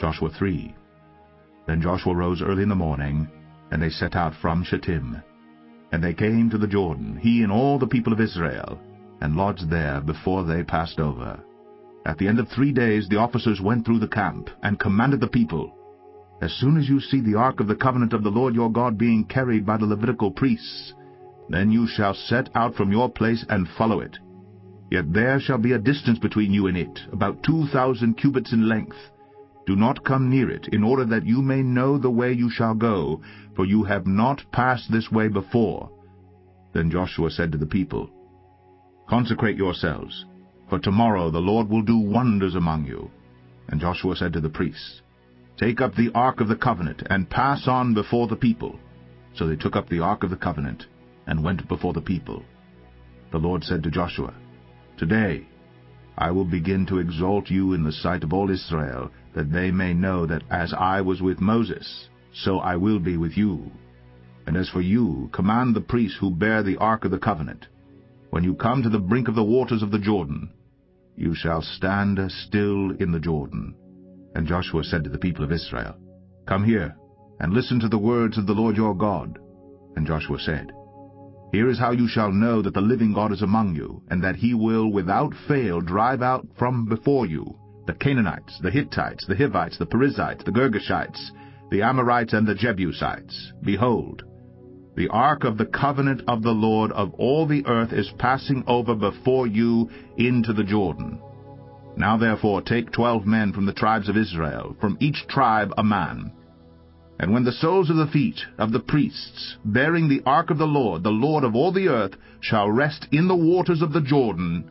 Joshua 3. Then Joshua rose early in the morning, and they set out from Shittim. And they came to the Jordan, he and all the people of Israel, and lodged there before they passed over. At the end of 3 days the officers went through the camp, and commanded the people, As soon as you see the ark of the covenant of the Lord your God being carried by the Levitical priests, then you shall set out from your place and follow it. Yet there shall be a distance between you and it, about 2,000 cubits in length. Do not come near it, in order that you may know the way you shall go, for you have not passed this way before. Then Joshua said to the people, Consecrate yourselves, for tomorrow the Lord will do wonders among you. And Joshua said to the priests, Take up the ark of the covenant, and pass on before the people. So they took up the ark of the covenant, and went before the people. The Lord said to Joshua, Today I will begin to exalt you in the sight of all Israel, that they may know that as I was with Moses, so I will be with you. And as for you, command the priests who bear the ark of the covenant, when you come to the brink of the waters of the Jordan, you shall stand still in the Jordan. And Joshua said to the people of Israel, Come here, and listen to the words of the Lord your God. And Joshua said, Here is how you shall know that the living God is among you, and that he will without fail drive out from before you the Canaanites, the Hittites, the Hivites, the Perizzites, the Girgashites, the Amorites, and the Jebusites. Behold, the ark of the covenant of the Lord of all the earth is passing over before you into the Jordan. Now therefore take 12 men from the tribes of Israel, from each tribe a man. And when the soles of the feet of the priests, bearing the ark of the Lord of all the earth, shall rest in the waters of the waters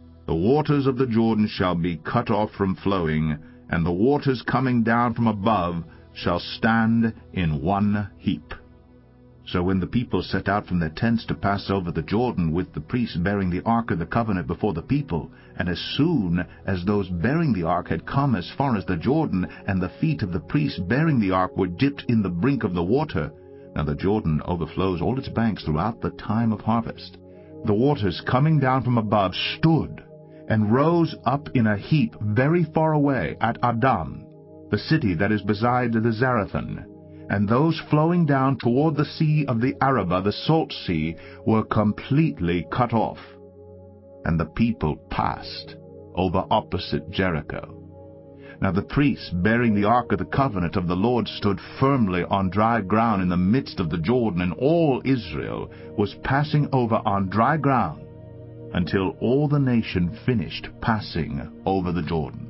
of the Jordan shall be cut off from flowing, and the waters coming down from above shall stand in one heap. So when the people set out from their tents to pass over the Jordan, with the priests bearing the ark of the covenant before the people, and as soon as those bearing the ark had come as far as the Jordan, and the feet of the priests bearing the ark were dipped in the brink of the water, now the Jordan overflows all its banks throughout the time of harvest, the waters coming down from above stood, and rose up in a heap very far away at Adam, the city that is beside the Zarethan. And those flowing down toward the sea of the Arabah, the salt sea, were completely cut off. And the people passed over opposite Jericho. Now the priests bearing the ark of the covenant of the Lord stood firmly on dry ground in the midst of the Jordan, and all Israel was passing over on dry ground, until all the nation finished passing over the Jordan.